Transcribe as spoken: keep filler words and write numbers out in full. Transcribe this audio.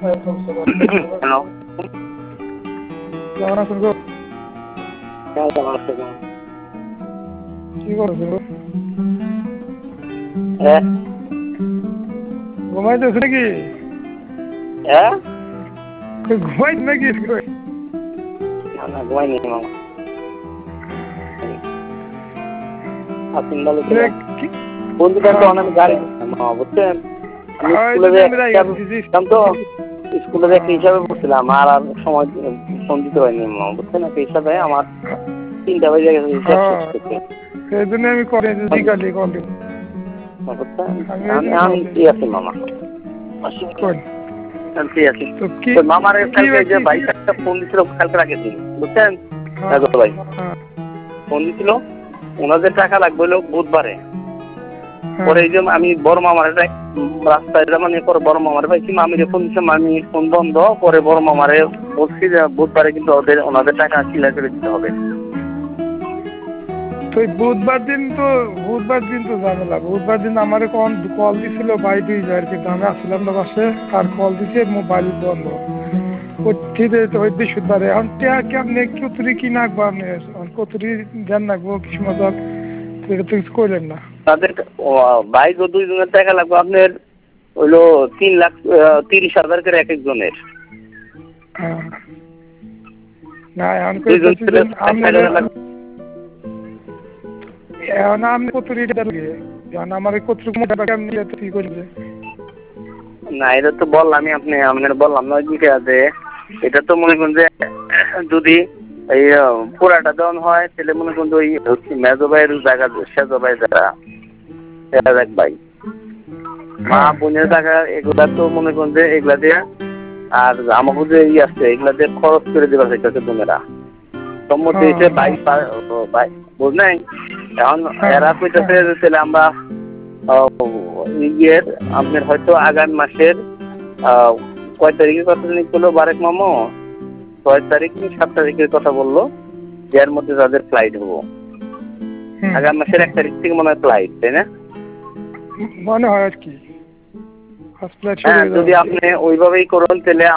Hello, কেমন আছেন গো? কেমন আছেন? কি করছো? হ্যাঁ ঘুমাইতেছ নাকি? হ্যাঁ ঘুমাই নাকি? না না ঘুমাইনি মামা। আপনি ভালো ছিলেন? বন্ধুটা তো অনেক গাড়ি মামা বুঝছেন, আমি স্কুলে যেতাম তো, স্কুলে যে একটা হিসাবে পড়ছিলাম আর আর সময় ফোন দিতে পারিনি মামা বুঝছেন, একটা হিসাবে আমার তিনটা বেজে গেছে হিসাব শেষ করতে। সেই জন্য আমি কল দিই কল দিই বুঝছেন, আমি ফ্রি আছি মামা, ফ্রি আছি। মামার কালকে যে ভাইটা একটা ফোন দিছিল কালকে রাখে দিন বুঝছেন, ভাই ফোন দিছিল ওনাদের টাকা লাগবে হলো বুধবারে। পরে এই যে আমি বড় মামার রাস্তায় মানে পরে বড় মামারে পাইছি, মামিরে ফোন দিচ্ছে, মামি ফোন বন্ধ। পরে বড় মামারে বলছি যে বুধবারে কিন্তু ওদের ওনাদের টাকা ক্লিয়ার করে দিতে হবে। তো বুধবার দিন তো বুধবার দিন তো ঝামেলা। বুধবার দিন আমার কল দিছিল ভাই দুই যায়, কিন্তু আমি আসছিলাম না বাসে, আর কল দিছে মোবাইল বন্ধ। বৃহস্পতিবারে এখন কেমনে কতুরি কি নাকবো, আপনি কতুরি ধ্যান নাকবো কিছু মতো সেটা তো কিছু করলেন না। তাদের বাইক ও দুইজনের টাকা লাগবে আপনার হইলো তিন লাখ তিরিশ হাজার করে এক একজনের। না এখন এখন আপনি কতুরিটা আমার কতটুকু মোটা টাকা কি করবে না, এটা তো বললাম আপনি আপনার বললাম না কি আছে, এটা তো মনে করুন যে যদি এই পুরাটা দেওয়ান হয় তাহলে মনে করুন ওই মেজো ভাইয়ের জায়গা সেজো ভাই যারা এক ভাই মা বোনের টাকা এগুলা তো মনে করুন যে এগুলা দিয়ে আর আমাকে যে ই আছে এগুলা দিয়ে খরচ করে দেওয়া হইতেছে বোনেরা সম্মতি হয়েছে ভাই ভাই বুঝলেন। এখন এরা কইতেছে তাহলে আমরা ইয়ের আপনার হয়তো আগামী মাসের কয় তারিখের কথা জানি করলো বারেক মামো, ছয় তারিখ কি সাত তারিখের কথা বললো, এর মধ্যে তাদের ফ্লাইট হবো আগামী মাসের এক তারিখ থেকে মনে হয় ফ্লাইট, তাই না? মনে হয় আর কি যদি আপনি ওইভাবেই করুন তাহলে